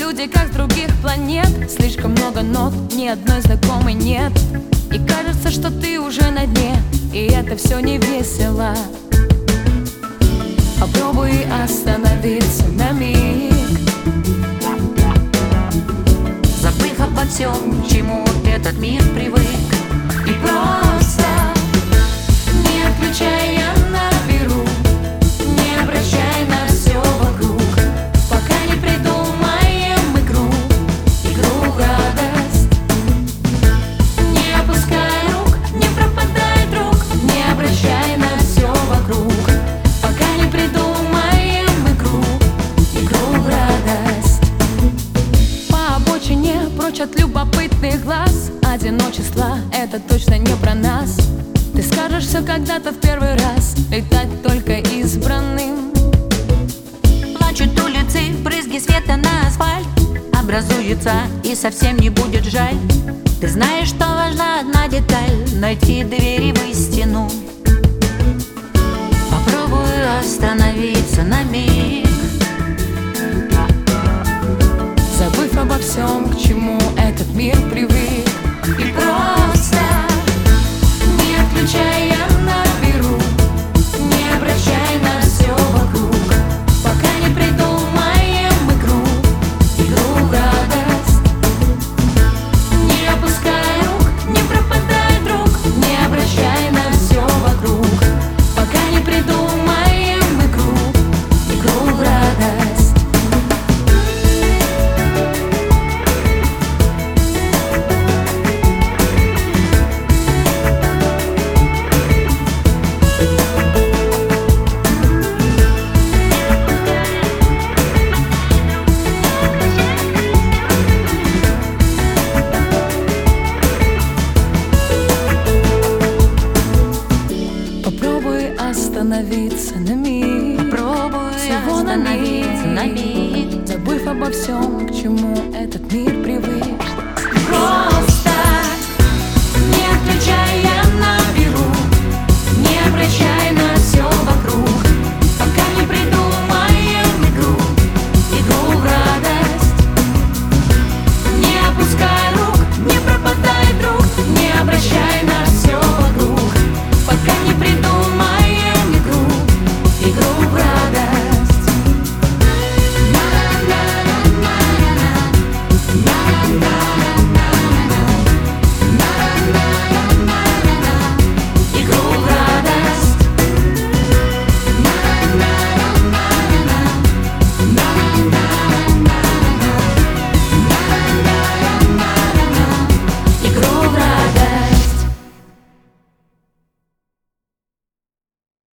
люди, как с других планет. Слишком много нот, ни одной знакомой нет. И кажется, что ты уже на дне, и это все не весело. Попробуй остановиться на миг, забыв обо всем, к чему этот мир привык. и просто, не отключая, наберу, не обращай на все вокруг, пока не придумаем игру радость. Не опускай рук, не пропадай, друг, не обращай на все вокруг, пока не придумаем игру радость. По обочине, прочь от любопытных глаз, одиночество — это точно не про нас. Ты скажешь все когда-то в первый раз, летать только избранным. Плачут улицы, брызги света на асфальт, образуется и совсем не будет жаль. Ты знаешь, что важна одна деталь — найти двери в истину. Попробуй остановиться на миг, Забыв обо всем, к чему этот мир привык. И просто, не отключая, наберу, не обращай на все вокруг, пока не придумаем игру радость. Не опускай рук, не пропадай, друг, не обращай на все вокруг, пока не придумаем игру радость. Попробуй остановиться на миг, попробуй всего остановиться на миг, забыв обо всем, к чему этот мир привык.